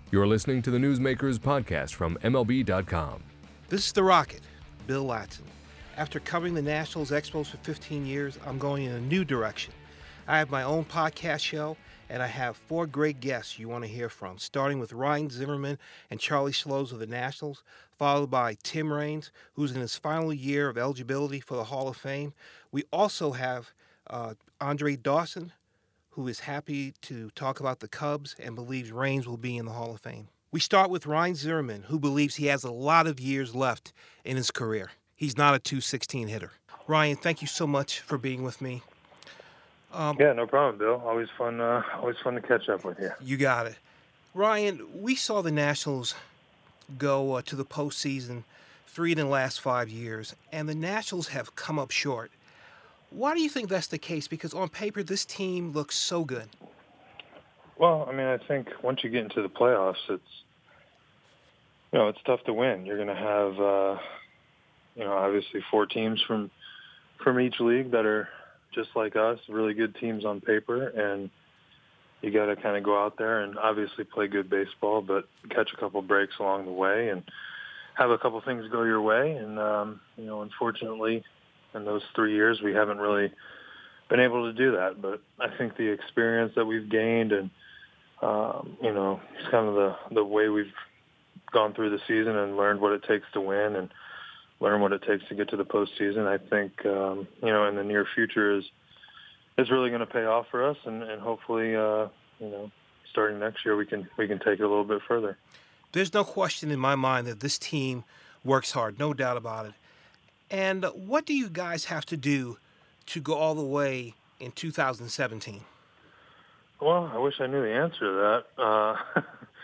You're listening to the Newsmakers podcast from MLB.com. This is The Rocket, Bill Latson. After covering the Nationals Expos for 15 years, I'm going in a new direction. I have my own podcast show, and I have 4 great guests you want to hear from, starting with Ryan Zimmerman and Charlie Slows of the Nationals, followed by Tim Raines, who's in his final year of eligibility for the Hall of Fame. We also have Andre Dawson, who is happy to talk about the Cubs and believes Raines will be in the Hall of Fame. We start with Ryan Zimmerman, who believes he has a lot of years left in his career. He's not a .216 hitter. Ryan, thank you so much for being with me. Yeah, no problem, Bill. Always fun to catch up with you. You got it. Ryan, we saw the Nationals go to the postseason 3 in the last 5 years, and the Nationals have come up short. Why do you think that's the case? Because on paper, this team looks so good. Well, I mean, I think once you get into the playoffs, it's tough to win. You're going to have, obviously 4 teams from each league that are just like us, really good teams on paper, and you got to kind of go out there and obviously play good baseball, but catch a couple breaks along the way and have a couple things go your way. And, unfortunately, in those 3 years, we haven't really been able to do that. But I think the experience that we've gained and, it's kind of the way we've gone through the season and learned what it takes to win and learn what it takes to get to the postseason, I think, in the near future is really going to pay off for us. And hopefully, starting next year, we can take it a little bit further. There's no question in my mind that this team works hard, no doubt about it. And what do you guys have to do to go all the way in 2017? Well, I wish I knew the answer to that.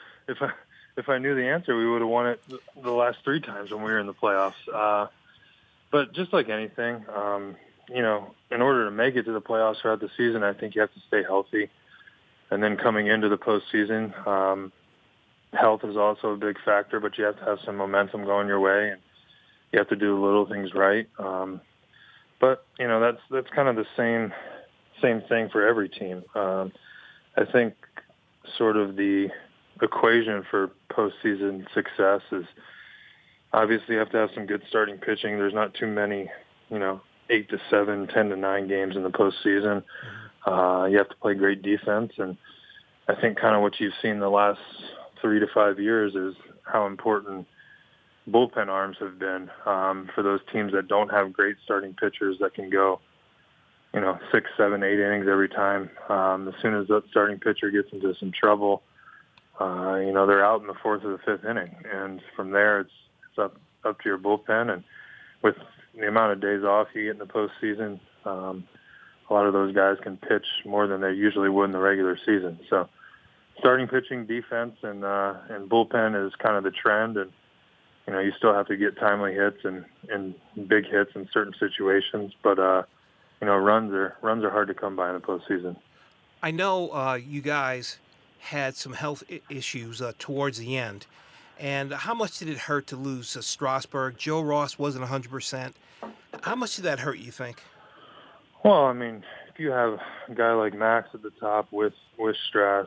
If I knew the answer, we would have won it the last 3 times when we were in the playoffs. But just like anything, in order to make it to the playoffs throughout the season, I think you have to stay healthy. And then coming into the postseason, health is also a big factor, but you have to have some momentum going your way, and you have to do little things right. But that's kind of the same thing for every team. I think sort of the equation for postseason success is obviously you have to have some good starting pitching. There's not too many, 8 to 7, 10 to 9 games in the postseason. You have to play great defense, and I think kind of what you've seen the last 3 to 5 years is how important bullpen arms have been for those teams that don't have great starting pitchers that can go, 6, 7, 8 innings every time. As soon as that starting pitcher gets into some trouble, they're out in the 4th or the 5th inning, and from there it's up to your bullpen. And with the amount of days off you get in the postseason, a lot of those guys can pitch more than they usually would in the regular season. So, starting pitching, defense, and bullpen is kind of the trend. And you still have to get timely hits and big hits in certain situations, but runs are hard to come by in the postseason. I know you guys had some health issues towards the end. And how much did it hurt to lose Strasburg? Joe Ross wasn't 100%. How much did that hurt, you think? Well, I mean, if you have a guy like Max at the top with Strass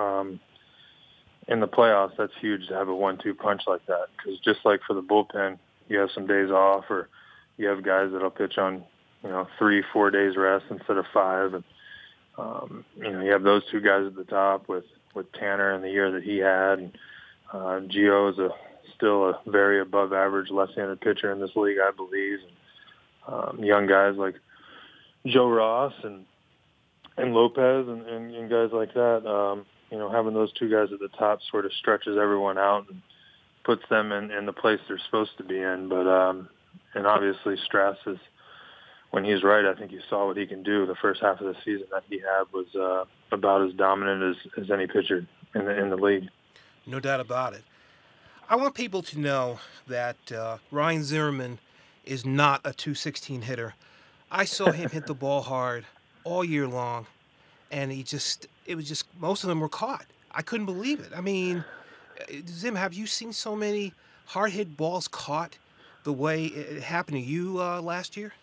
in the playoffs, that's huge to have a 1-2 punch like that. Because just like for the bullpen, you have some days off, or you have guys that'll pitch on 3-4 days rest instead of 5, and you have those 2 guys at the top with Tanner in the year that he had. And Gio is still a very above average left-handed pitcher in this league, I believe. And young guys like Joe Ross and Lopez and guys like that, having those 2 guys at the top sort of stretches everyone out and puts them in the place they're supposed to be in. But and obviously Strass is, when he's right, I think you saw what he can do. The first half of the season that he had was about as dominant as any pitcher in the league. No doubt about it. I want people to know that Ryan Zimmerman is not a .216 hitter. I saw him hit the ball hard all year long, and most of them were caught. I couldn't believe it. I mean, Zim, have you seen so many hard-hit balls caught the way it happened to you last year?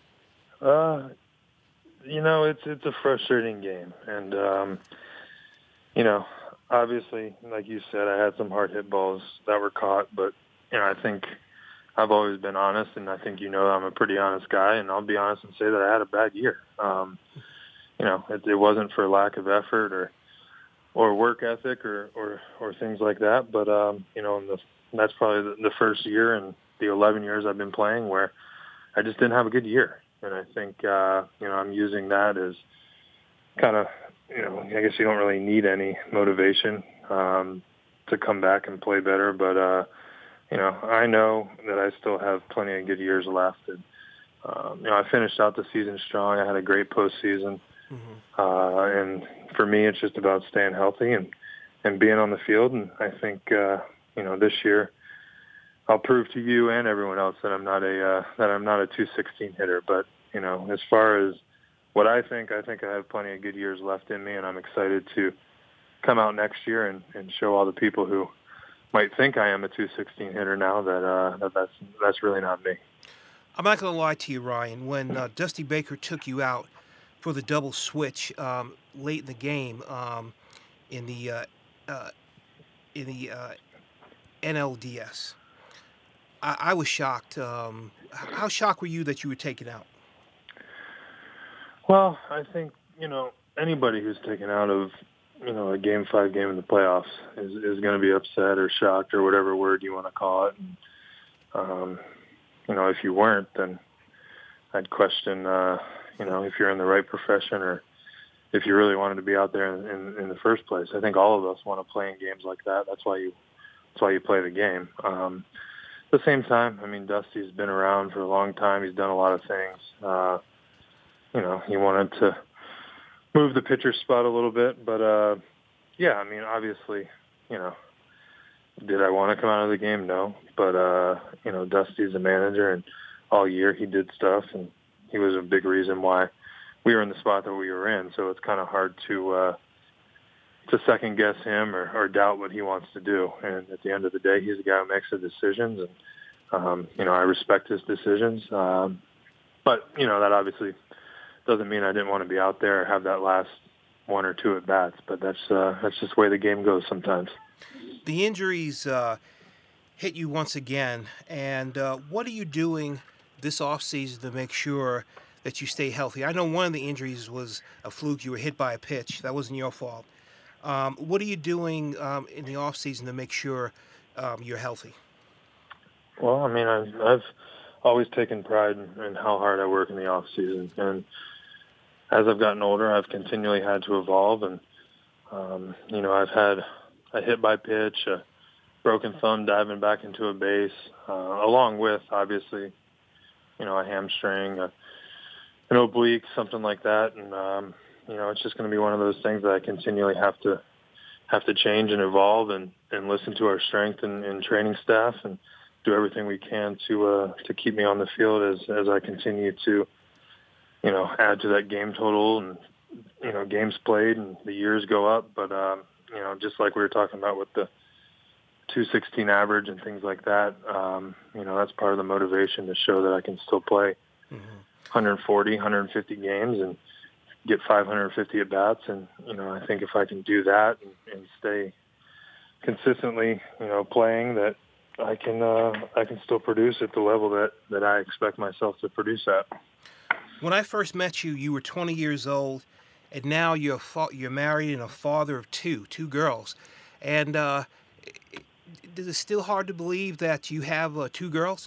It's a frustrating game, and obviously, like you said, I had some hard hit balls that were caught, but I think I've always been honest, and I think I'm a pretty honest guy, and I'll be honest and say that I had a bad year. It wasn't for lack of effort or work ethic or things like that, but that's probably the first year in the 11 years I've been playing where I just didn't have a good year, and I think I'm using that as kind of I guess you don't really need any motivation to come back and play better, but I know that I still have plenty of good years left. And, I finished out the season strong. I had a great postseason. And for me, it's just about staying healthy and being on the field. And I think, this year I'll prove to you and everyone else that I'm not a 216 hitter. But, as far as what I think I have plenty of good years left in me, and I'm excited to come out next year and show all the people who might think I am a 216 hitter now that's really not me. I'm not going to lie to you, Ryan. When Dusty Baker took you out for the double switch late in the game in the NLDS, I was shocked. How shocked were you that you were taken out? Well, I think anybody who's taken out of a Game 5 game in the playoffs is going to be upset or shocked or whatever word you want to call it. And, if you weren't, then I'd question, if you're in the right profession or if you really wanted to be out there in the first place. I think all of us want to play in games like that. That's why you play the game. At the same time, Dusty's been around for a long time. He's done a lot of things. He wanted to move the pitcher's spot a little bit, but obviously, did I want to come out of the game? No, but Dusty's a manager, and all year he did stuff, and he was a big reason why we were in the spot that we were in. So it's kind of hard to second guess him or doubt what he wants to do. And at the end of the day, he's the guy who makes the decisions, and I respect his decisions. But that obviously doesn't mean I didn't want to be out there or have that last one or two at bats, but that's just the way the game goes sometimes. The injuries hit you once again, and what are you doing this offseason to make sure that you stay healthy? I know one of the injuries was a fluke. You were hit by a pitch. That wasn't your fault. What are you doing in the offseason to make sure you're healthy? Well, I've always taken pride in how hard I work in the offseason, and as I've gotten older, I've continually had to evolve, and I've had a hit by pitch, a broken thumb diving back into a base, along with obviously, a hamstring, an oblique, something like that, and it's just going to be one of those things that I continually have to change and evolve and listen to our strength and training staff and do everything we can to keep me on the field as I continue to add to that game total and games played and the years go up. But just like we were talking about with the 216 average and things like that, that's part of the motivation to show that I can still play 140, 150 games and get 550 at bats. And I think if I can do that and stay consistently playing, that I can still produce at the level that I expect myself to produce at. When I first met you, you were 20 years old, and now you're married and a father of two girls. And is it still hard to believe that you have two girls?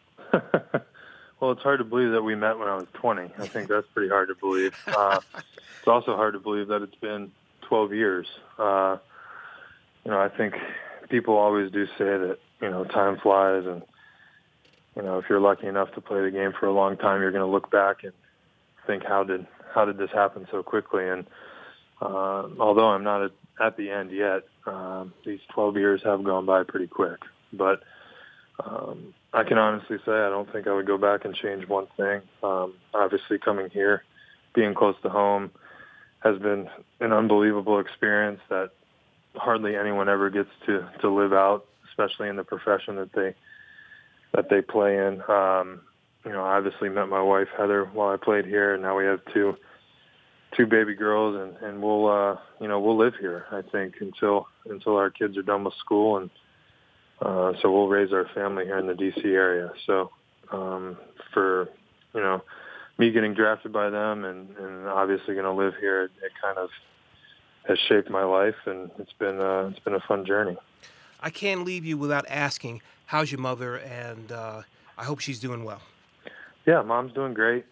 Well, it's hard to believe that we met when I was 20. I think that's pretty hard to believe. It's also hard to believe that it's been 12 years. I think people always do say that, time flies, and, if you're lucky enough to play the game for a long time, you're going to look back and think, how did this happen so quickly? And although I'm not at the end yet, these 12 years have gone by pretty quick. But I can honestly say I don't think I would go back and change one thing. Obviously, coming here, being close to home, has been an unbelievable experience that hardly anyone ever gets to live out, especially in the profession that they play in. I obviously met my wife, Heather, while I played here, and now we have two two baby girls, and we'll live here, I think, until our kids are done with school, and so we'll raise our family here in the D.C. area. So for me getting drafted by them, and obviously going to live here, it kind of has shaped my life, and it's been a fun journey. I can't leave you without asking, how's your mother? And I hope she's doing well. Yeah, Mom's doing great.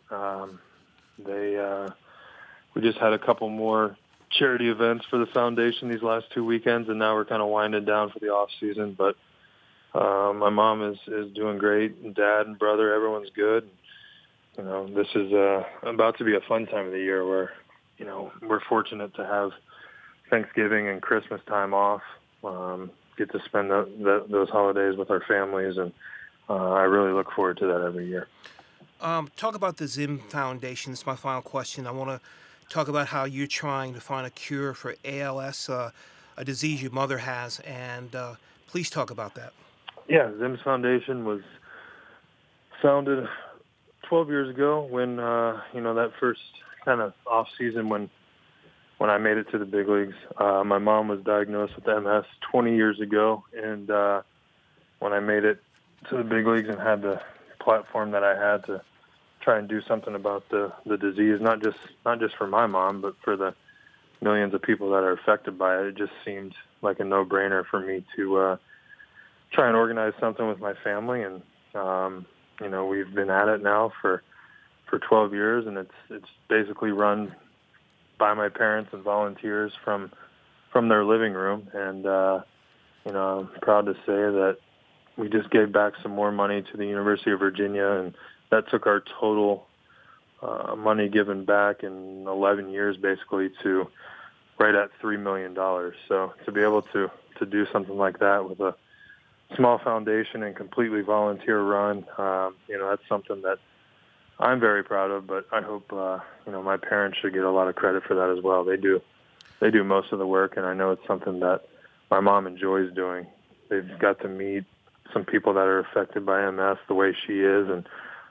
We just had a couple more charity events for the foundation these last 2 weekends, and now we're kind of winding down for the off season. But my mom is doing great, and Dad and brother, everyone's good. This is about to be a fun time of the year where we're fortunate to have Thanksgiving and Christmas time off. Get to spend those holidays with our families, and I really look forward to that every year. Talk about the Zim Foundation. This is my final question. I want to talk about how you're trying to find a cure for ALS, a disease your mother has, and please talk about that. Yeah, Zim's Foundation was founded 12 years ago when, that first kind of off season when I made it to the big leagues. My mom was diagnosed with MS 20 years ago, and when I made it to the big leagues and had the platform that I had to try and do something about the disease, not just for my mom, but for the millions of people that are affected by it, it just seemed like a no-brainer for me to try and organize something with my family. And we've been at it now for 12 years, and it's basically run by my parents and volunteers from their living room. And I'm proud to say that we just gave back some more money to the University of Virginia, and that took our total money given back in 11 years basically to right at $3 million. So to be able to do something like that with a small foundation and completely volunteer run, that's something that I'm very proud of, but I hope, my parents should get a lot of credit for that as well. They do most of the work, and I know it's something that my mom enjoys doing. They've got to meet some people that are affected by MS the way she is, and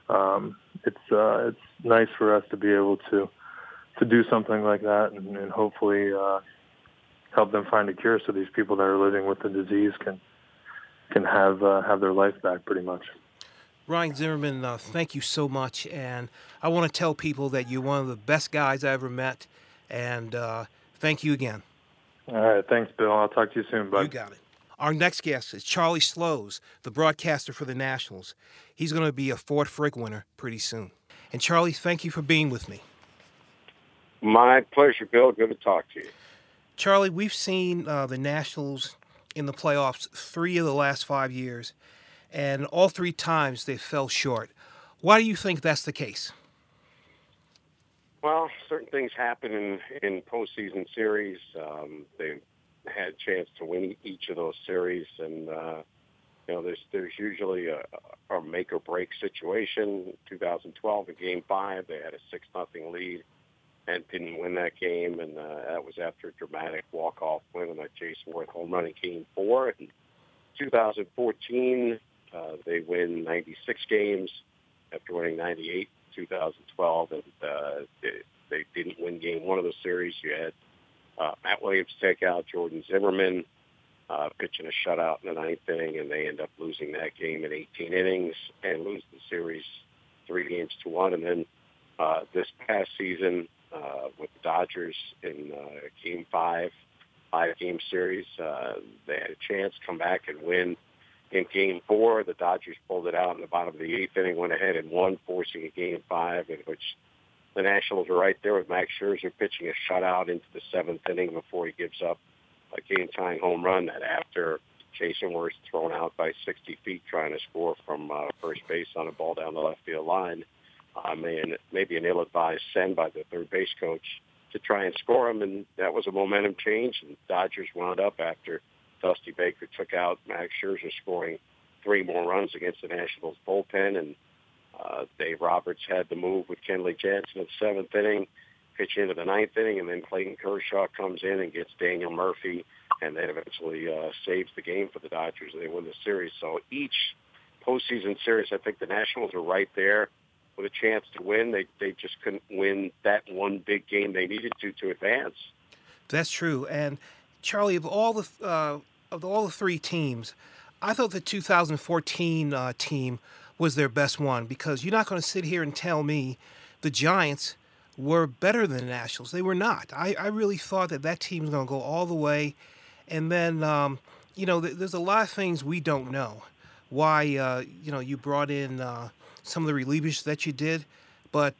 it's nice for us to be able to do something like that, and hopefully help them find a cure so these people that are living with the disease can have their life back pretty much. Ryan Zimmerman, thank you so much, and I want to tell people that you're one of the best guys I ever met, and thank you again. All right, thanks, Bill. I'll talk to you soon, bud. You got it. Our next guest is Charlie Slows, the broadcaster for the Nationals. He's going to be a Ford Frick winner pretty soon. And Charlie, thank you for being with me. My pleasure, Bill. Good to talk to you. Charlie, we've seen the Nationals in the playoffs 3 of the last 5 years, and all 3 times they fell short. Why do you think that's the case? Well, certain things happen in postseason series. They had a chance to win each of those series, and there's usually a make or break situation. 2012 in Game 5, they had a 6-0 lead and didn't win that game, and that was after a dramatic walk-off win on that Jason Worth home run in Game 4. In 2014, they win 96 games after winning 98 in 2012, and they didn't win Game 1 of the series. You had Matt Williams take out Jordan Zimmerman, pitching a shutout in the 9th inning, and they end up losing that game in 18 innings and lose the series 3-1. And then this past season with the Dodgers in Game 5, 5-game series, they had a chance to come back and win in Game 4. The Dodgers pulled it out in the bottom of the 8th inning, went ahead and won, forcing a Game 5 in which the Nationals were right there with Max Scherzer pitching a shutout into the 7th inning before he gives up a game-tying home run that after Jason Worth thrown out by 60 feet trying to score from first base on a ball down the left field line. Maybe an ill-advised send by the third base coach to try and score him, and that was a momentum change, and Dodgers wound up after Dusty Baker took out Max Scherzer, scoring 3 more runs against the Nationals bullpen, and Dave Roberts had the move with Kenley Jansen in the 7th inning, pitch into the 9th inning, and then Clayton Kershaw comes in and gets Daniel Murphy, and then eventually saves the game for the Dodgers, and they win the series. So each postseason series, I think the Nationals are right there with a chance to win. They just couldn't win that one big game they needed to advance. That's true. And Charlie, of all the three teams, I thought the 2014 team was their best one, because you're not going to sit here and tell me the Giants were better than the Nationals. They were not. I really thought that team was going to go all the way. And then, there's a lot of things we don't know. Why, you brought in some of the relievers that you did. But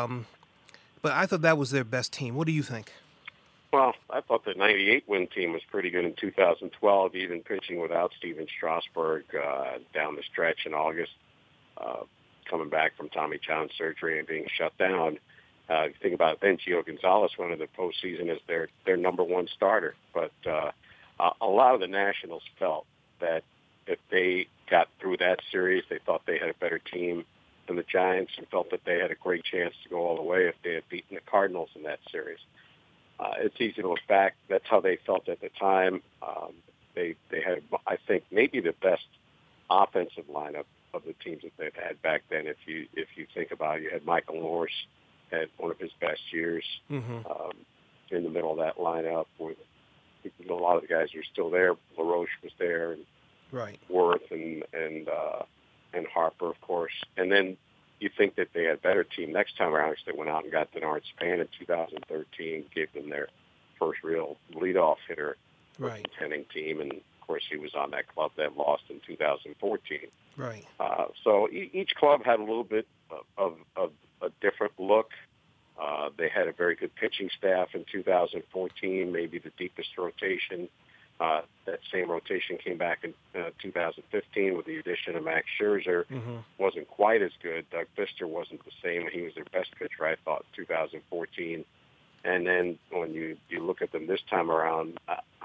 I thought that was their best team. What do you think? Well, I thought the 98 win team was pretty good in 2012, even pitching without Steven Strasburg down the stretch in August, coming back from Tommy John surgery and being shut down. You think about it, then Gio Gonzalez went into the postseason as their number one starter. But a lot of the Nationals felt that if they got through that series, they thought they had a better team than the Giants and felt that they had a great chance to go all the way if they had beaten the Cardinals in that series. It's easy to look back. That's how they felt at the time. They had, I think, maybe the best offensive lineup of the teams that they've had back then. If you think about it, you had Michael Norris had one of his best years in the middle of that lineup. With a lot of the guys are still there. LaRoche was there, and right. Worth and Harper, of course. And then you think that they had a better team next time around, because they went out and got Denard Span in 2013, gave them their first real leadoff hitter for right. the contending team. And, of course, he was on that club that lost in 2014. Right. So each club had a little bit of a different look. They had a very good pitching staff in 2014, maybe the deepest rotation. That same rotation came back in 2015 with the addition of Max Scherzer. Wasn't quite as good. Doug Fister wasn't the same. He was their best pitcher, I thought, in 2014. And then when you look at them this time around,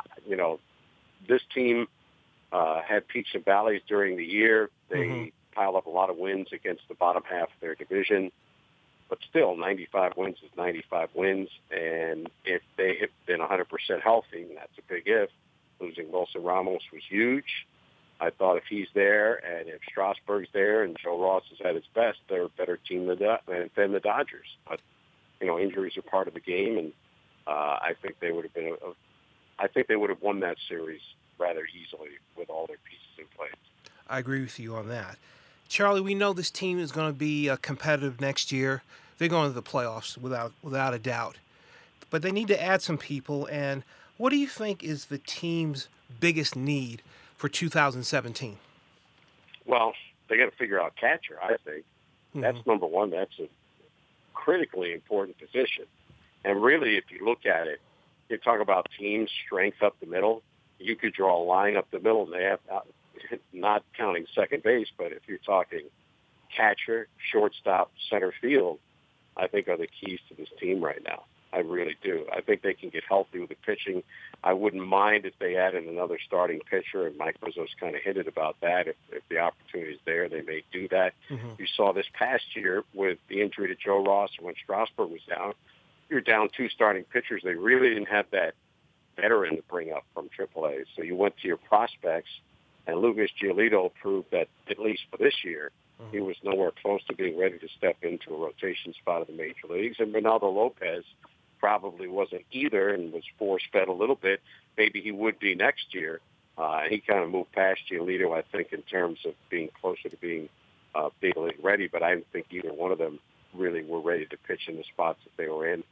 this team had peaks and valleys during the year. They piled up a lot of wins against the bottom half of their division. But still, 95 wins is 95 wins. And if they had been 100% healthy, and that's a big if, losing Wilson Ramos was huge. I thought if he's there and if Strasburg's there and Joe Ross is at his best, they're a better team than the Dodgers. But, injuries are part of the game, and I think they would have been I think they would have won that series rather easily with all their pieces in place. I agree with you on that. Charlie, we know this team is going to be competitive next year. They're going to the playoffs without a doubt. But they need to add some people. And what do you think is the team's biggest need for 2017? Well, they got to figure out catcher, I think. That's number one. That's a critically important position. And really, if you look at it, you talk about team strength up the middle. You could draw a line up the middle, and they have, not counting second base, but if you're talking catcher, shortstop, center field, I think are the keys to this team right now. I really do. I think they can get healthy with the pitching. I wouldn't mind if they added another starting pitcher, and Mike Rizzo's kind of hinted about that. If the opportunity is there, they may do that. You saw this past year with the injury to Joe Ross when Strasburg was down. You're down two starting pitchers. They really didn't have that veteran to bring up from AAA. So you went to your prospects, and Lucas Giolito proved that, at least for this year, he was nowhere close to being ready to step into a rotation spot in the major leagues. And Ronaldo Lopez probably wasn't either and was force-fed a little bit. Maybe he would be next year. He kind of moved past Giolito, I think, in terms of being closer to being big league ready, but I didn't think either one of them really were ready to pitch in the spots that they were in.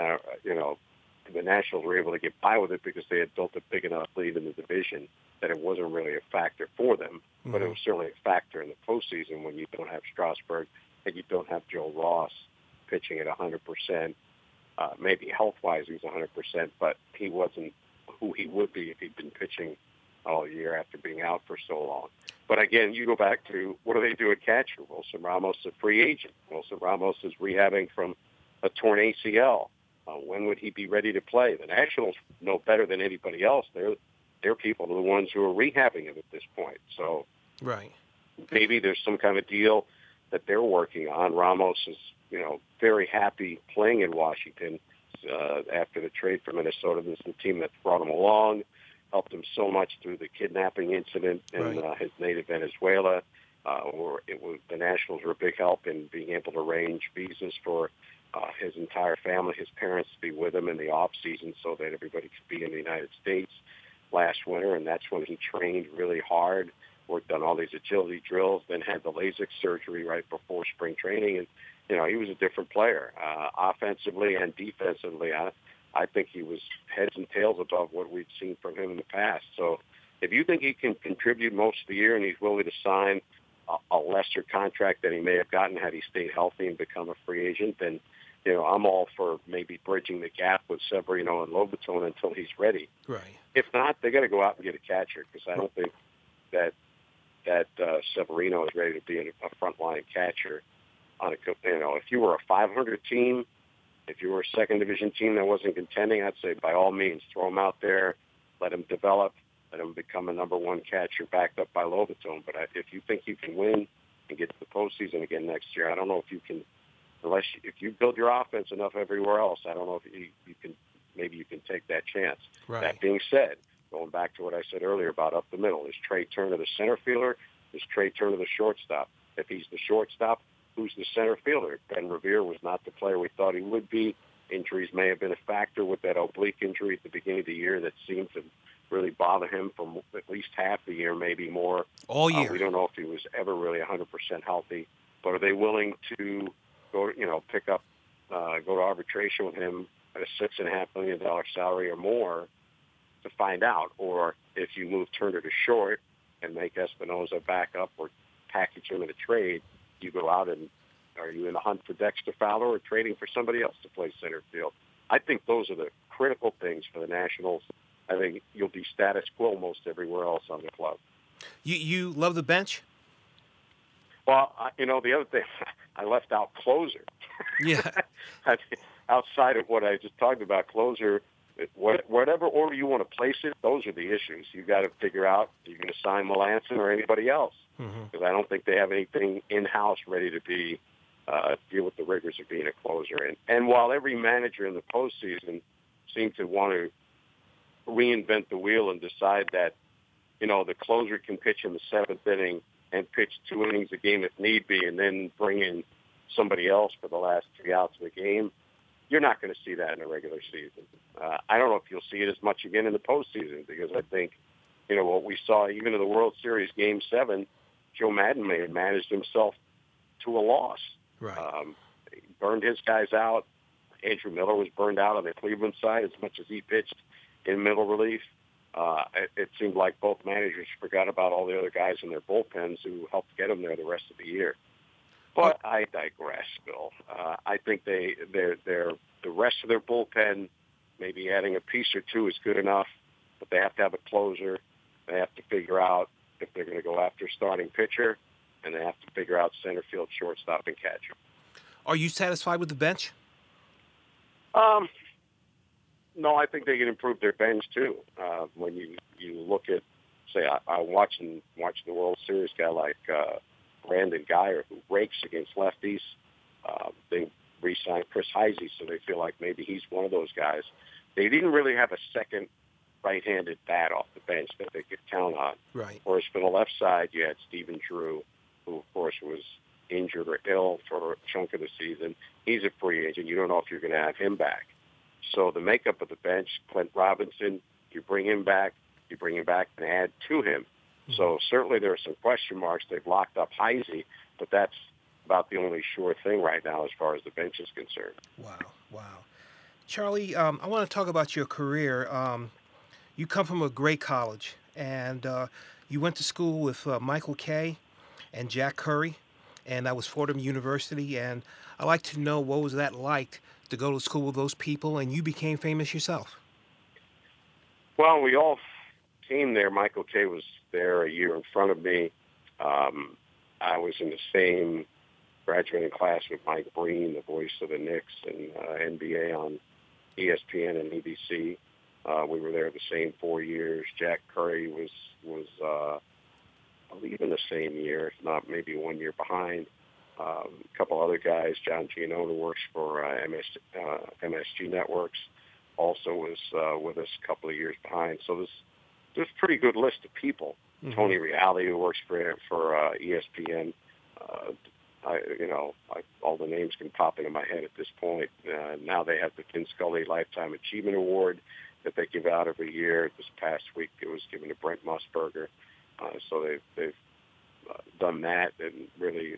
The Nationals were able to get by with it because they had built a big enough lead in the division that it wasn't really a factor for them, but it was certainly a factor in the postseason when you don't have Strasburg and you don't have Joe Ross pitching at 100%. Maybe health-wise he was 100%, but he wasn't who he would be if he'd been pitching all year after being out for so long. But again, you go back to what do they do at catcher? Wilson Ramos is a free agent. Wilson Ramos is rehabbing from a torn ACL. When would he be ready to play? The Nationals know better than anybody else. Their people are the ones who are rehabbing him at this point. So right. Maybe there's some kind of deal that they're working on. Ramos is, very happy playing in Washington after the trade from Minnesota. This is the team that brought him along, helped him so much through the kidnapping incident in his native Venezuela. or the Nationals were a big help in being able to arrange visas for his entire family, his parents, to be with him in the off season so that everybody could be in the United States last winter. And that's when he trained really hard, worked on all these agility drills, then had the LASIK surgery right before spring training. And, he was a different player, offensively and defensively. I think he was heads and tails above what we've seen from him in the past. So if you think he can contribute most of the year and he's willing to sign a lesser contract than he may have gotten had he stayed healthy and become a free agent, then, I'm all for maybe bridging the gap with Severino and Lobaton until he's ready. Right. If not, they got to go out and get a catcher, because I don't think that Severino is ready to be a frontline catcher. If you were a 500 team, if you were a second division team that wasn't contending, I'd say by all means throw him out there, let him develop, let him become a number one catcher backed up by Lobaton. But if you think you can win and get to the postseason again next year, I don't know if you can, if you build your offense enough everywhere else. I don't know if you can. Maybe you can take that chance. Right. That being said, going back to what I said earlier about up the middle, is Trey Turner the center fielder? Is Trey Turner the shortstop? If he's the shortstop, who's the center fielder? Ben Revere was not the player we thought he would be. Injuries may have been a factor with that oblique injury at the beginning of the year that seemed to really bother him for at least half the year, maybe more. All year. We don't know if he was ever really 100% healthy, but are they willing to go, pick up, go to arbitration with him at a $6.5 million salary or more to find out? Or if you move Turner to short and make Espinoza back up or package him in a trade, you go out and are you in the hunt for Dexter Fowler or trading for somebody else to play center field? I think those are the critical things for the Nationals. I think you'll be status quo most everywhere else on the club. You love the bench? Well, the other thing, I left out closer. Yeah. Outside of what I just talked about, closer, whatever order you want to place it, those are the issues. You've got to figure out if you're going to sign Melanson or anybody else. Because I don't think they have anything in-house ready to be deal with the rigors of being a closer. And while every manager in the postseason seemed to want to reinvent the wheel and decide that, the closer can pitch in the seventh inning and pitch 2 innings a game if need be, and then bring in somebody else for the last 3 outs of the game, you're not going to see that in a regular season. I don't know if you'll see it as much again in the postseason, because I think, what we saw even in the World Series Game 7, Joe Madden may have managed himself to a loss. Right. He burned his guys out. Andrew Miller was burned out on the Cleveland side as much as he pitched in middle relief. It seemed like both managers forgot about all the other guys in their bullpens who helped get them there the rest of the year. But I digress, Bill. I think the rest of their bullpen, maybe adding a piece or two is good enough, but they have to have a closer. They have to figure out if they're going to go after a starting pitcher, and they have to figure out center field, shortstop, and catcher. Are you satisfied with the bench? No, I think they can improve their bench too. When you look at, say, I'm watching the World Series, guy like Brandon Guyer, who rakes against lefties. They re-signed Chris Heisey, so they feel like maybe he's one of those guys. They didn't really have a second right-handed bat off the bench that they could count on. Right. Whereas for the left side, you had Stephen Drew, who, of course, was injured or ill for a chunk of the season. He's a free agent. You don't know if you're going to have him back. So the makeup of the bench, Clint Robinson, you bring him back and add to him. Mm-hmm. So certainly there are some question marks. They've locked up Heisey, but that's about the only sure thing right now as far as the bench is concerned. Wow. Charlie, I want to talk about your career. You come from a great college, and you went to school with Michael Kay and Jack Curry, and that was Fordham University. And I'd like to know, what was that like to go to school with those people, and you became famous yourself? Well, we all came there. Michael Kay was there a year in front of me. I was in the same graduating class with Mike Breen, the voice of the Knicks and NBA on ESPN and ABC. We were there the same 4 years. Jack Curry was I believe in the same year, if not maybe 1 year behind. A couple other guys, John Giannone, who works for MSG Networks, also was with us a couple of years behind. So there's a pretty good list of people. Tony Reali, who works for ESPN. All the names can pop into my head at this point. Now they have the Vin Scully Lifetime Achievement Award that they give out every year. This past week it was given to Brent Musburger. So they've done that and really,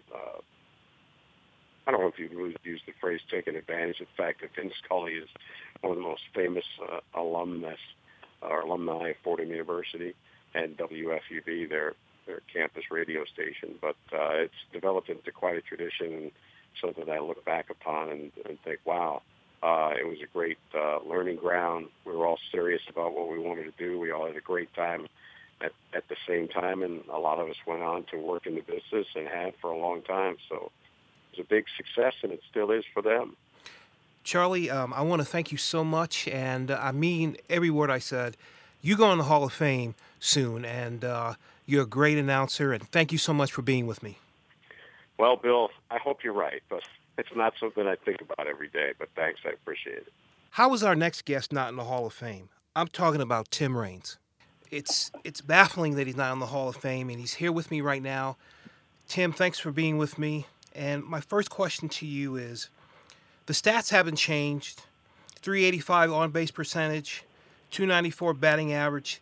I don't know if you would use the phrase taking advantage of the fact that Vin Scully is one of the most famous alumni of Fordham University and WFUV, their campus radio station. But it's developed into quite a tradition and something that I look back upon and think, wow, it was a great learning ground. We were all serious about what we wanted to do. We all had a great time at the same time, and a lot of us went on to work in the business and have for a long time. So it was a big success, and it still is for them. Charlie, I want to thank you so much, and I mean every word I said. You go in the Hall of Fame soon, and you're a great announcer, and thank you so much for being with me. Well, Bill, I hope you're right, but it's not something I think about every day, but thanks, I appreciate it. How is our next guest not in the Hall of Fame? I'm talking about Tim Raines. It's baffling that he's not in the Hall of Fame, and he's here with me right now. Tim, thanks for being with me. And my first question to you is, the stats haven't changed. 385 on-base percentage, 294 batting average,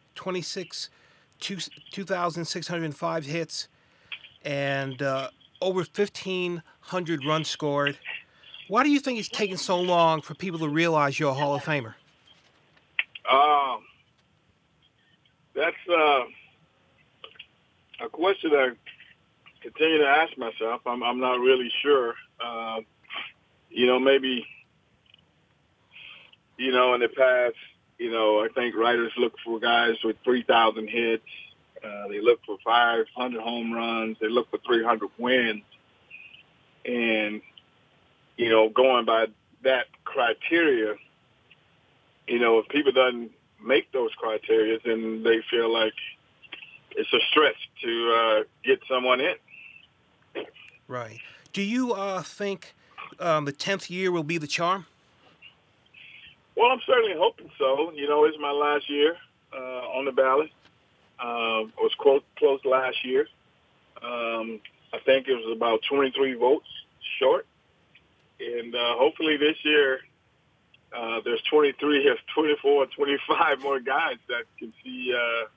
2,605 hits, and over 1,500 runs scored. Why do you think it's taken so long for people to realize you're a Hall of Famer? That's a question I continue to ask myself. I'm not really sure. Maybe, in the past, I think writers look for guys with 3,000 hits. They look for 500 home runs. They look for 300 wins. And, going by that criteria, if people doesn't make those criteria, then they feel like it's a stretch to get someone in. Right. Do you think the 10th year will be the charm? Well, I'm certainly hoping so. It's my last year on the ballot. I was close last year. I think it was about 23 votes short. And hopefully this year there's 23, there's 24, 25 more guys that can see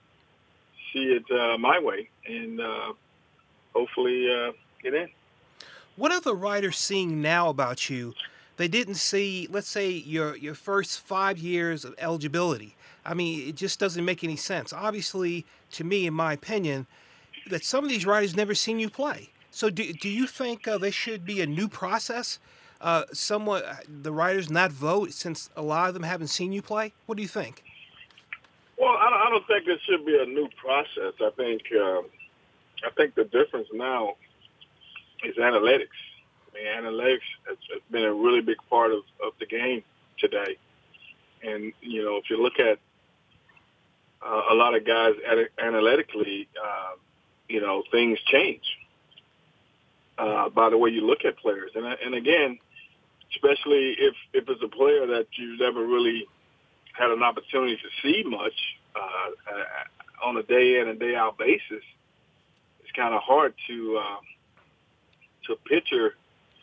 it my way and hopefully get in. What are the writers seeing now about you? They didn't see, let's say, your first 5 years of eligibility. I mean, it just doesn't make any sense. Obviously, to me, in my opinion, that some of these writers never seen you play. So do you think there should be a new process? The writers not vote since a lot of them haven't seen you play? What do you think? Well, I don't think there should be a new process. I think the difference now is analytics. I mean, analytics has been a really big part of the game today. And, if you look at a lot of guys analytically, things change by the way you look at players. And again, especially if it's a player that you've never really had an opportunity to see much on a day in and day out basis, it's kind of hard to picture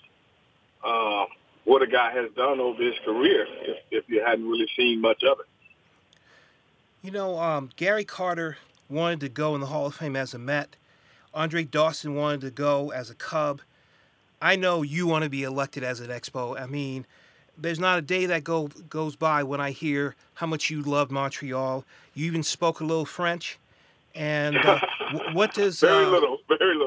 what a guy has done over his career if you hadn't really seen much of it. Gary Carter wanted to go in the Hall of Fame as a Met. Andre Dawson wanted to go as a Cub. I know you want to be elected as an Expo. I mean, there's not a day that goes by when I hear how much you love Montreal. You even spoke a little French. And what does very little.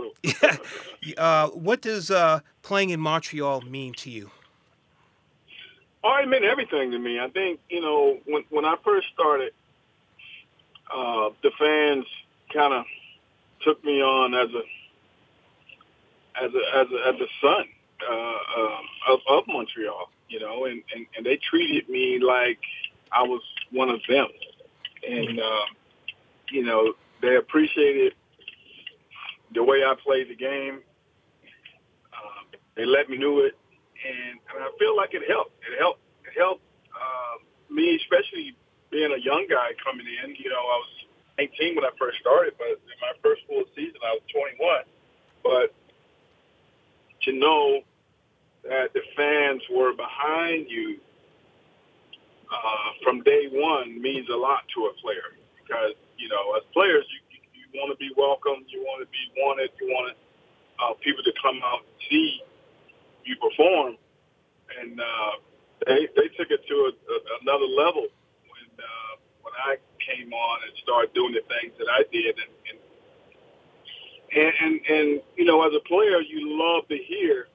What does playing in Montreal mean to you? Oh, it meant everything to me. I think when I first started, the fans kind of took me on as a son of Montreal, and they treated me like I was one of them, and they appreciated the way I played the game. They let me do it, and I feel like it helped. It helped me, especially being a young guy coming in. I was 19 when I first started, but in my first full season, I was 21. But to know that the fans were behind you from day one means a lot to a player because, you know, as players, you want to be welcomed, you want to be wanted, you want people to come out and see you perform. And they took it to another level when I came on and started doing the things that I did. And you know, as a player, you love to hear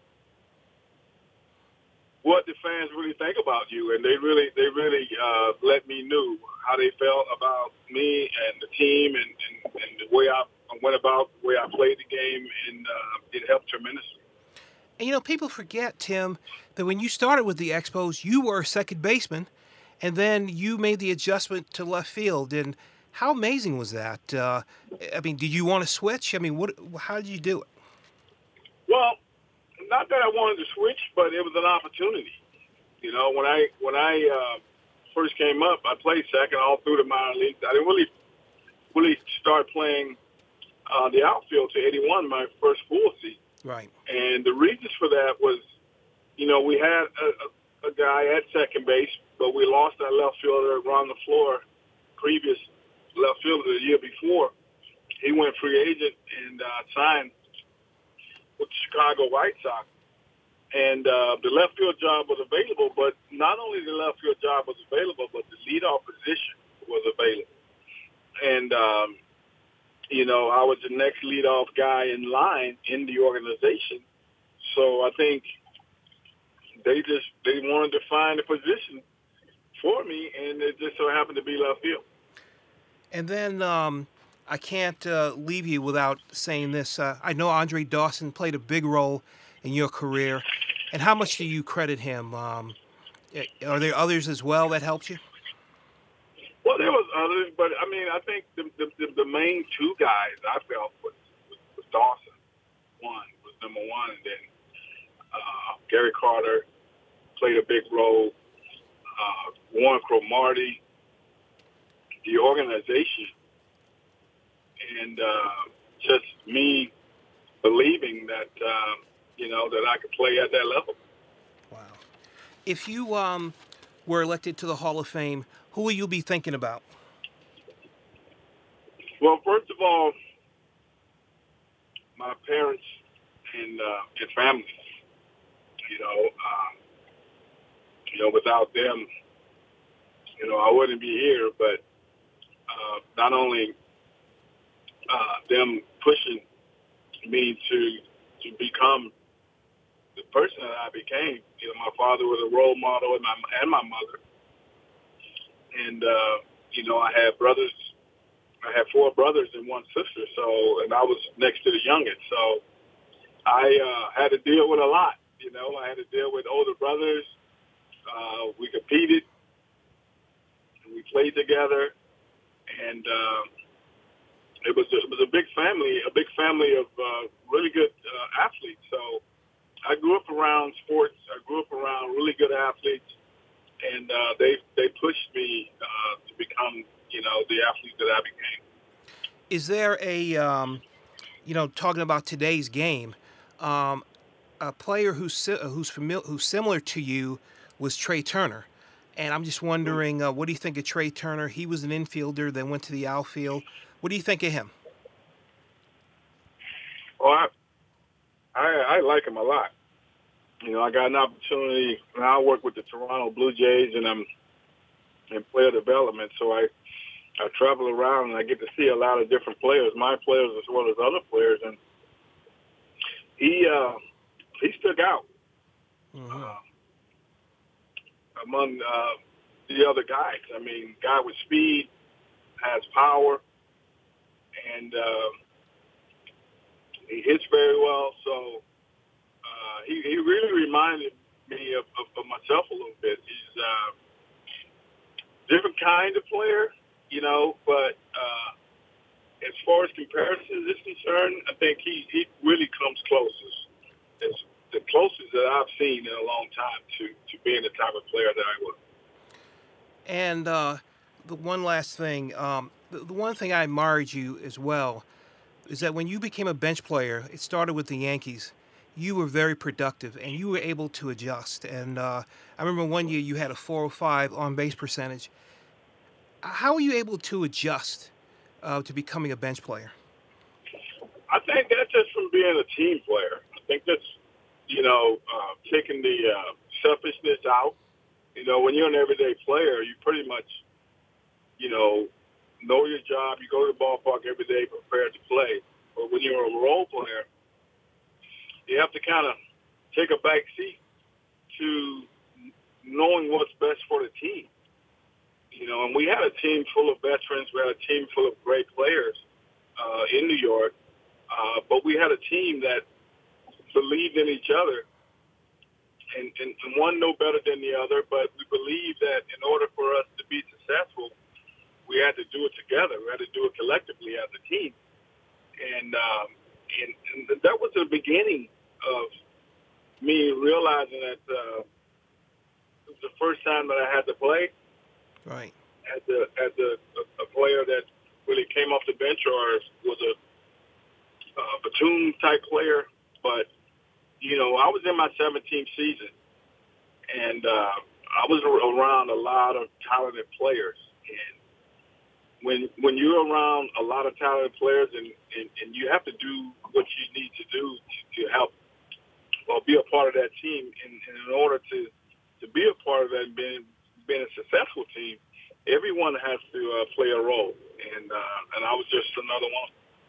what the fans really think about you, and they really let me know how they felt about me and the team and the way I went about, the way I played the game, and it helped tremendously. And, you know, people forget, Tim, that when you started with the Expos, you were a second baseman, and then you made the adjustment to left field. And how amazing was that? I mean, did you want to switch? I mean, how did you do it? Well, not that I wanted to switch, but it was an opportunity. You know, when I first came up, I played second all through the minor leagues. I didn't really start playing the outfield to 81, my first full season. Right. And the reasons for that was, you know, we had a guy at second base, but we lost our left fielder, Ron LaFleur, previous left fielder the year before. He went free agent and signed with the Chicago White Sox. And the left field job was available, but not only the left field job was available, but the leadoff position was available. And, you know, I was the next leadoff guy in line in the organization. So I think they wanted to find a position for me, and it just so happened to be left field. And then I can't leave you without saying this. I know Andre Dawson played a big role in your career. And how much do you credit him? Are there others as well that helped you? Well, there was others, but I mean, I think the main two guys I felt was Dawson. Was number one, and then Gary Carter played a big role. Warren Cromartie, the organization, and just me believing that you know, that I could play at that level. Wow! If you were elected to the Hall of Fame, who will you be thinking about? Well, first of all, my parents and family. You know, without them, you know, I wouldn't be here. But not only them pushing me to become the person that I became. You know, my father was a role model, and my mother. And you know, I had brothers. I had 4 brothers and 1 sister. So, and I was next to the youngest. So, I had to deal with a lot. You know, I had to deal with older brothers. We competed. We played together, and it was a big family of really good athletes. So, I grew up around sports. I grew up around really good athletes, and they pushed me to become, you know, the athlete that I became. Is there a, you know, talking about today's game, a player who's similar to you was Trey Turner, and I'm just wondering, what do you think of Trey Turner? He was an infielder, then went to the outfield. What do you think of him? Well, I like him a lot. You know, I got an opportunity. Now I work with the Toronto Blue Jays, and I'm in player development. So I travel around, and I get to see a lot of different players, my players as well as other players. And he stuck out among the other guys. I mean, guy with speed, has power, and he hits very well. So he really reminded me of myself a little bit. He's a different kind of player, you know, but as far as comparisons is concerned, I think he really comes closest. It's the closest that I've seen in a long time to being the type of player that I was. And the one last thing, The one thing I admired you as well is that when you became a bench player, it started with the Yankees. You were very productive and you were able to adjust. And I remember one year you had a 405 on base percentage. How were you able to adjust to becoming a bench player? I think that's just from being a team player. I think that's, taking the selfishness out. When you're an everyday player, you pretty much, know your job. You go to the ballpark every day prepared to play. But when you're a role player, you have to kind of take a back seat to knowing what's best for the team. And we had a team full of veterans. We had a team full of great players in New York. But we had a team that believed in each other. And one no better than the other, but we believed that in order for us to be successful, we had to do it together. We had to do it collectively as a team. And that was the beginning of me realizing that it was the first time that I had to play. Right. As a player that really came off the bench or was a platoon type player. But, I was in my 17th season, and I was around a lot of talented players. And when you're around a lot of talented players and you have to do what you need to do to help or be a part of that team, and in order to be a part of that and being a successful team, everyone has to play a role. And I was just another one.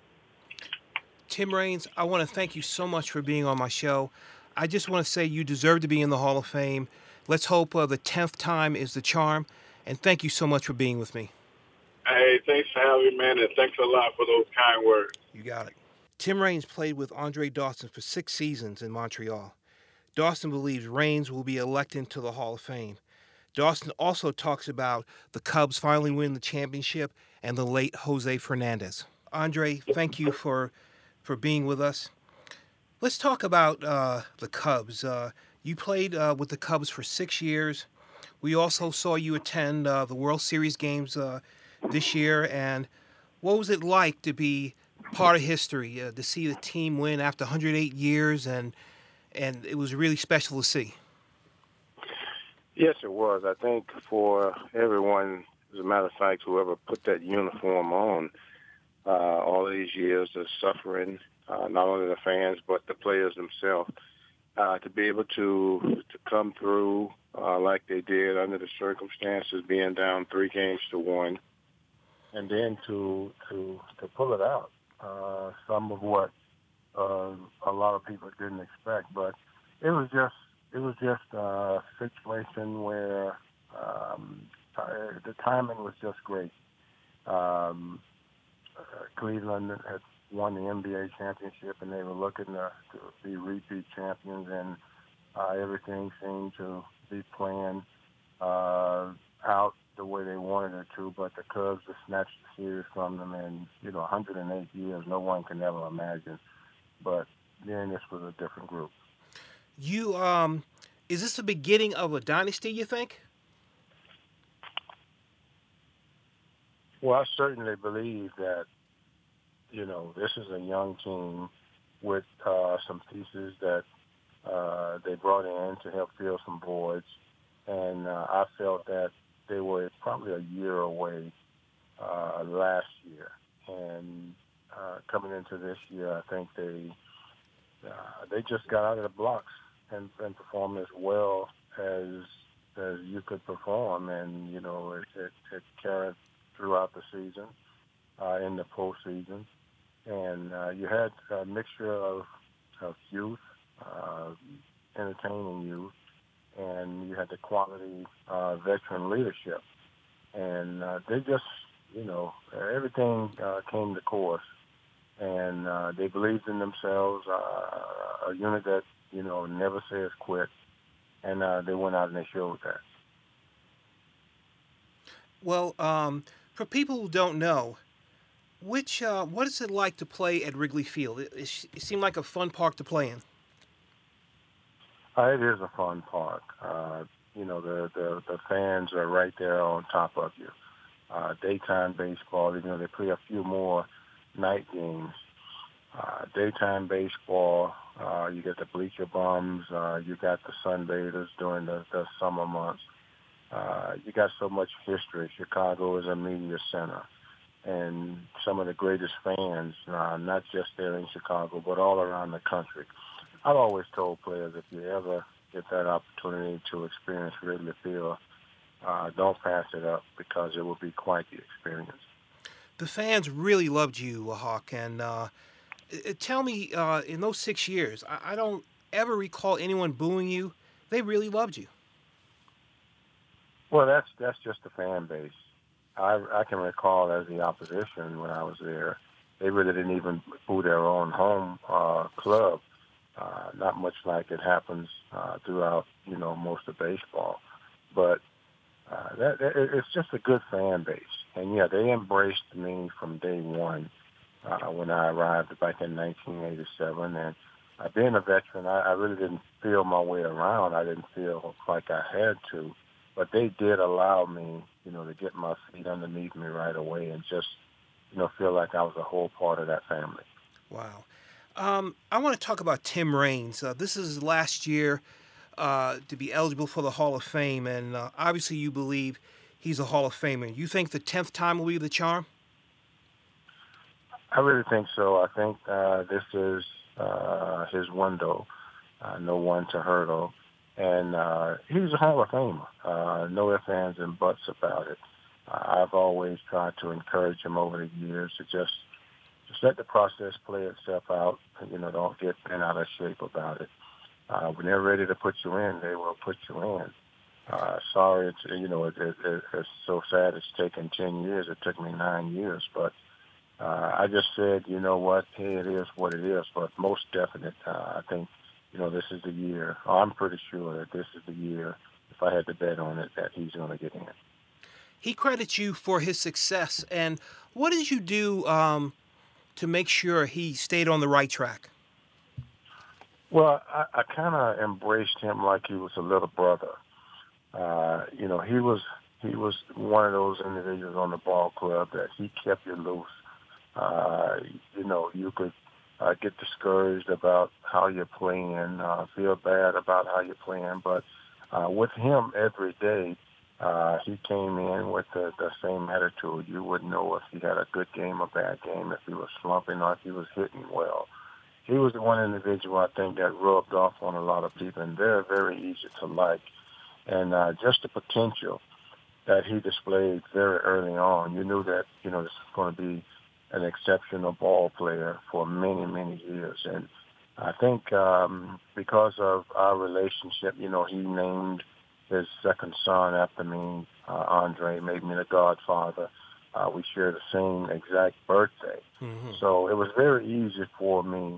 Tim Raines, I want to thank you so much for being on my show. I just want to say you deserve to be in the Hall of Fame. Let's hope the 10th time is the charm. And thank you so much for being with me. Hey, thanks for having me, man, and thanks a lot for those kind words. You got it. Tim Raines played with Andre Dawson for 6 seasons in Montreal. Dawson believes Raines will be elected to the Hall of Fame. Dawson also talks about the Cubs finally winning the championship and the late Jose Fernandez. Andre, thank you for being with us. Let's talk about the Cubs. You played with the Cubs for 6 years. We also saw you attend the World Series games this year. And what was it like to be part of history, to see the team win after 108 years? And it was really special to see. Yes, it was. I think for everyone, as a matter of fact, whoever put that uniform on all these years of suffering, not only the fans but the players themselves, to be able to come through like they did under the circumstances, being down 3-1, and then to pull it out. Some of what a lot of people didn't expect, but it was just a situation where the timing was just great. Cleveland had won the NBA championship, and they were looking to be repeat champions, and everything seemed to be playing out the way they wanted it to, but the Cubs just snatched the series from them, and 108 years, no one can ever imagine. But then this was a different group. You is this the beginning of a dynasty, you think? Well, I certainly believe that, this is a young team with some pieces that they brought in to help fill some voids. And I felt that they were probably a year away last year. And coming into this year, I think they just got out of the blocks and performed as well as you could perform. And, it carried throughout the season, in the postseason. And you had a mixture of youth, entertaining youth, and you had the quality veteran leadership. And they just, everything came to course. And they believed in themselves, a unit that, never says quit. And they went out and they showed that. Well, for people who don't know, what is it like to play at Wrigley Field? It seemed like a fun park to play in. It is a fun park. The fans are right there on top of you. daytime baseball. You know, they play a few more night games. Daytime baseball, you get the bleacher bums, you got the sunbathers during the summer months. You got so much history. Chicago is a media center. And some of the greatest fans, not just there in Chicago, but all around the country. I've always told players, if you ever get that opportunity to experience Wrigley Field, don't pass it up because it will be quite the experience. The fans really loved you, Hawk, and tell me, in those 6 years, I don't ever recall anyone booing you. They really loved you. Well, that's just the fan base. I can recall as the opposition when I was there, they really didn't even boo their own home club. Not much like it happens throughout, most of baseball. But it's just a good fan base. And, yeah, they embraced me from day one when I arrived back in 1987. And being a veteran, I really didn't feel my way around. I didn't feel like I had to. But they did allow me, to get my feet underneath me right away and just, feel like I was a whole part of that family. Wow. I want to talk about Tim Raines. This is his last year to be eligible for the Hall of Fame, and obviously you believe he's a Hall of Famer. You think the 10th time will be the charm? I really think so. I think this is his window, no one to hurdle. And he's a Hall of Famer. No ifs, ands, and buts about it. I've always tried to encourage him over the years to just let the process play itself out. Don't get bent out of shape about it. When they're ready to put you in, they will put you in. Sorry, it's so sad it's taken 10 years. It took me 9 years. But I just said, you know what, hey, it is what it is. But most definite, I think, this is the year. I'm pretty sure that this is the year, if I had to bet on it, that he's going to get in. He credits you for his success. And what did you do to make sure he stayed on the right track? Well, I kind of embraced him like he was a little brother. He was one of those individuals on the ball club that he kept you loose. You could get discouraged about how you're playing, feel bad about how you're playing. But with him every day, he came in with the same attitude. You wouldn't know if he had a good game or bad game, if he was slumping or if he was hitting well. He was the one individual, I think, that rubbed off on a lot of people, and they're very easy to like. And just the potential that he displayed very early on, you knew that, this was going to be an exceptional ball player for many, many years. And I think because of our relationship, he named his second son after me, Andre, made me the godfather. We share the same exact birthday. Mm-hmm. So it was very easy for me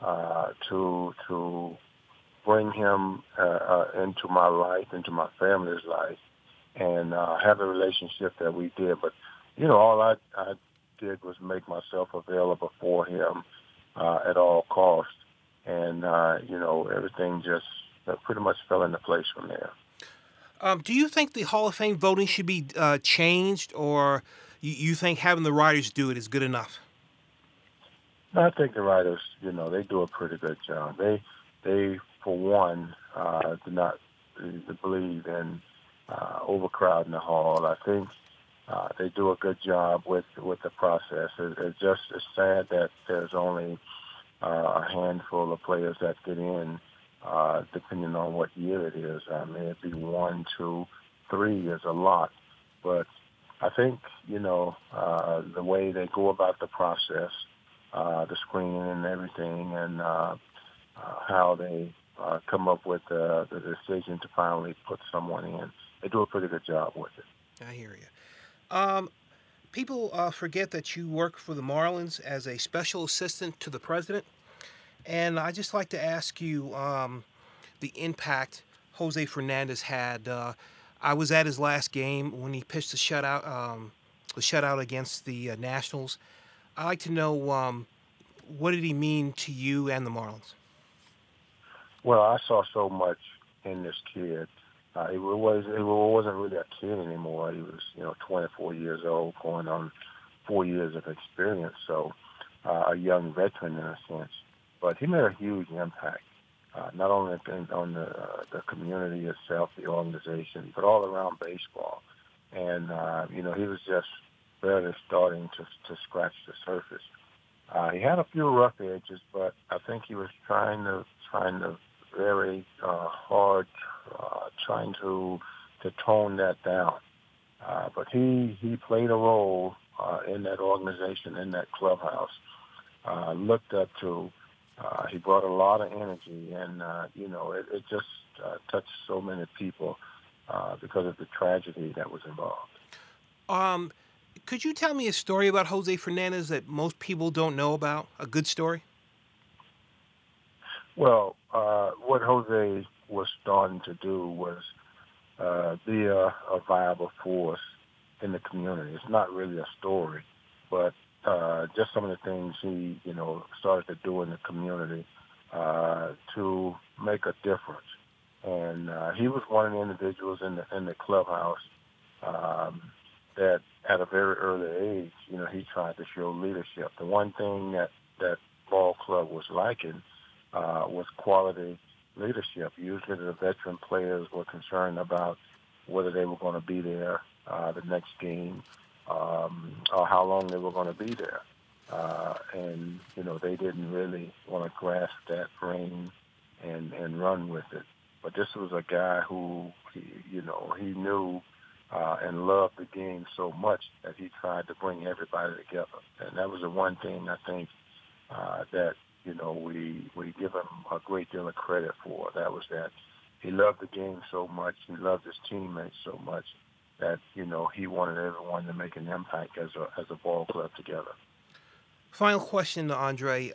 to bring him into my life, into my family's life, and have a relationship that we did. But, all I did was make myself available for him at all costs. And, everything just pretty much fell into place from there. Do you think the Hall of Fame voting should be changed, or you think having the writers do it is good enough? I think the writers, they do a pretty good job. They for one, do not believe in overcrowding the hall. I think they do a good job with the process. It's sad that there's only a handful of players that get in, depending on what year it is. May it be 1, 2, 3 is a lot, but I think the way they go about the process, the screening and everything, and how they come up with the decision to finally put someone in. They do a pretty good job with it. I hear you. People forget that you work for the Marlins as a special assistant to the president. And I'd just like to ask you the impact Jose Fernandez had. I was at his last game when he pitched the shutout against the Nationals. I'd like to know, what did he mean to you and the Marlins? Well, I saw so much in this kid. wasn't really a kid anymore. He was 24 years old, going on 4 years of experience. So a young veteran in a sense, but he made a huge impact. Not only on the community itself, the organization, but all around baseball. And he was just barely starting to scratch the surface. He had a few rough edges, but I think he was trying to very hard, trying to tone that down. But he played a role in that organization, in that clubhouse. Looked up to. He brought a lot of energy, and it just touched so many people because of the tragedy that was involved. Could you tell me a story about Jose Fernandez that most people don't know about? A good story? Well, what Jose was starting to do was be a viable force in the community. It's not really a story, but just some of the things he, started to do in the community to make a difference. And he was one of the individuals in the clubhouse that at a very early age, he tried to show leadership. The one thing that ball club was lacking was quality leadership. Usually the veteran players were concerned about whether they were going to be there the next game or how long they were going to be there. And they didn't really want to grasp that rein and run with it. But this was a guy who, he knew and loved the game so much that he tried to bring everybody together. And that was the one thing I think that, we give him a great deal of credit for. That was that he loved the game so much, he loved his teammates so much that, he wanted everyone to make an impact as a ball club together. Final question to Andre.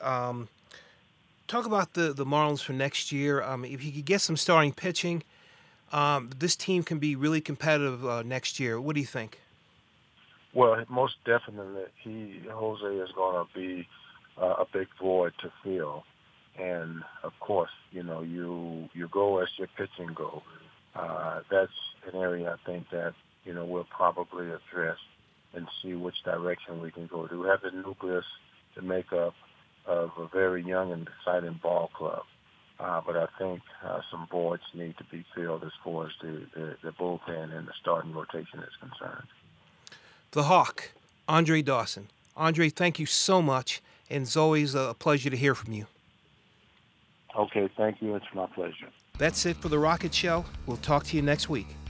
Talk about the Marlins for next year. If you could get some starting pitching, this team can be really competitive next year. What do you think? Well, most definitely, Jose is going to be a big void to fill. And, of course, you go as your pitching goes. That's an area I think that, we'll probably address and see which direction we can go. Do we have the nucleus to make up of a very young and exciting ball club? But I think some voids need to be filled as far as the bullpen and the starting rotation is concerned. The Hawk, Andre Dawson. Andre, thank you so much, and it's always a pleasure to hear from you. Okay, thank you. It's my pleasure. That's it for The Rocket Show. We'll talk to you next week.